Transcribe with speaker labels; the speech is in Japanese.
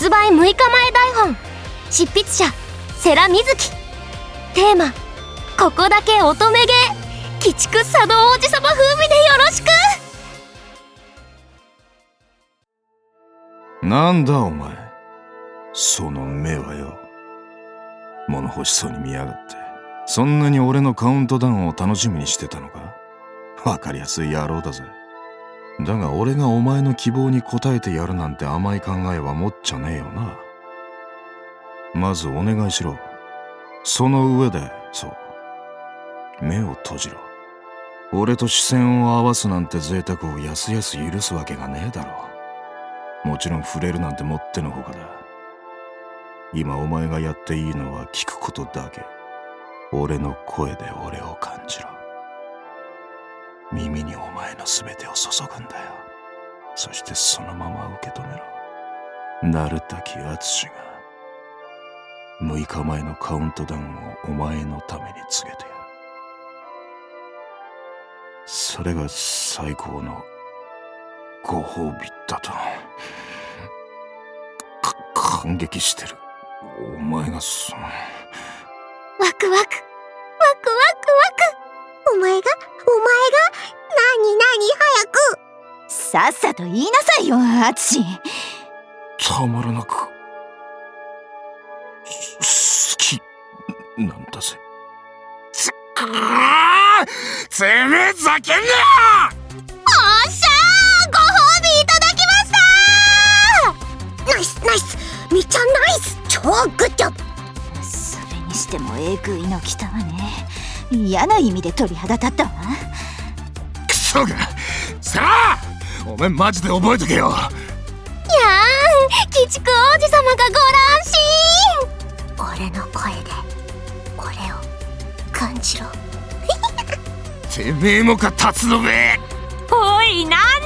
Speaker 1: 発売6日前台本、執筆者世良瑞希、テーマここだけ乙女芸、鬼畜茶道王子様風味でよろしく。
Speaker 2: なんだお前、その目はよ。物欲しそうに見やがって。そんなに俺のカウントダウンを楽しみにしてたのか。わかりやすい野郎だぜ。だが俺がお前の希望に応えてやるなんて甘い考えは持っちゃねえよな。まずお願いしろ。その上で、そう、目を閉じろ。俺と視線を合わすなんて贅沢をやすやす許すわけがねえだろう。もちろん触れるなんてもってのほかだ。今お前がやっていいのは聞くことだけ。俺の声で俺を感じろ。耳にお前の全てを注ぐんだよ。そしてそのまま受け止めろ。鳴滝敦が6日前のカウントダウンをお前のために告げてやる。それが最高のご褒美だと感激してる。お前がその
Speaker 1: ワクワクワクワクワク、お前が何早く
Speaker 3: さっさと言いなさいよ、敦。
Speaker 2: たまらなく好きなんだぜ。てめえざけんなよ。
Speaker 1: おっしゃー、ご褒美いただきました。ナイスみっちゃん、ナイス、超グッジョブ。
Speaker 3: それにしてもえぐいの来たわね。嫌な意味で鳥肌立ったわ。
Speaker 2: クソがさあ、お前マジで覚えとけよ。
Speaker 1: やーん、鬼畜王子様がご乱心。俺の声で俺を感じろ。
Speaker 2: てめえもか、立つのべ。
Speaker 3: おい、なん